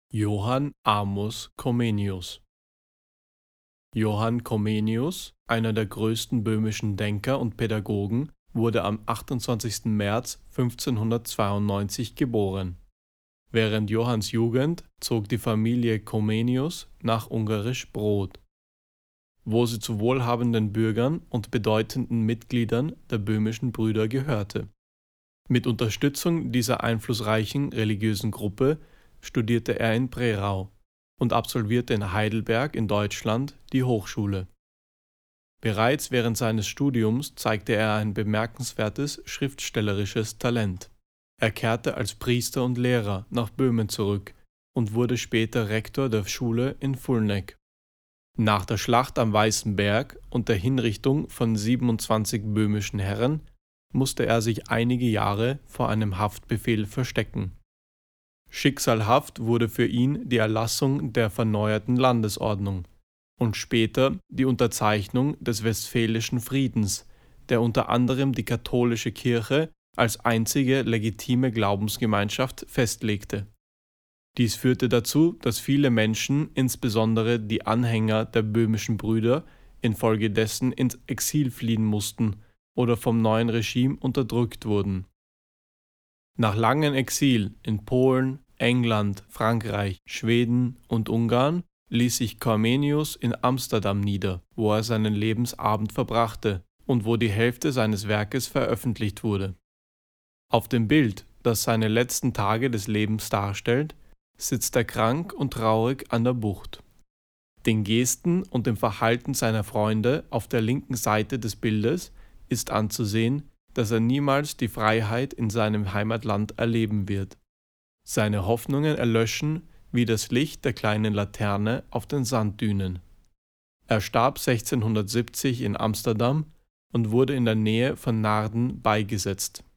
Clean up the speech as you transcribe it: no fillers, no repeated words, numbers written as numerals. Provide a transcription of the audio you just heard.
Johann Amos Comenius. Johann Comenius, einer der größten böhmischen Denker und Pädagogen, wurde am 28. März 1592 geboren. Während Johanns Jugend zog die Familie Comenius nach Ungarisch Brod, wo sie zu wohlhabenden Bürgern und bedeutenden Mitgliedern der böhmischen Brüder gehörte. Mit Unterstützung dieser einflussreichen religiösen Gruppe studierte er in Prerau und absolvierte in Heidelberg in Deutschland die Hochschule. Bereits während seines Studiums zeigte er ein bemerkenswertes schriftstellerisches Talent. Er kehrte als Priester und Lehrer nach Böhmen zurück und wurde später Rektor der Schule in Fulnek. Nach der Schlacht am Weißen Berg und der Hinrichtung von 27 böhmischen Herren musste er sich einige Jahre vor einem Haftbefehl verstecken. Schicksalhaft wurde für ihn die Erlassung der verneuerten Landesordnung und später die Unterzeichnung des Westfälischen Friedens, der unter anderem die katholische Kirche als einzige legitime Glaubensgemeinschaft festlegte. Dies führte dazu, dass viele Menschen, insbesondere die Anhänger der böhmischen Brüder, infolgedessen ins Exil fliehen mussten oder vom neuen Regime unterdrückt wurden. Nach langem Exil in Polen, England, Frankreich, Schweden und Ungarn ließ sich Comenius in Amsterdam nieder, wo er seinen Lebensabend verbrachte und wo die Hälfte seines Werkes veröffentlicht wurde. Auf dem Bild, das seine letzten Tage des Lebens darstellt, sitzt er krank und traurig an der Bucht. Den Gesten und dem Verhalten seiner Freunde auf der linken Seite des Bildes ist anzusehen, dass er niemals die Freiheit in seinem Heimatland erleben wird. Seine Hoffnungen erlöschen wie das Licht der kleinen Laterne auf den Sanddünen. Er starb 1670 in Amsterdam und wurde in der Nähe von Naarden beigesetzt.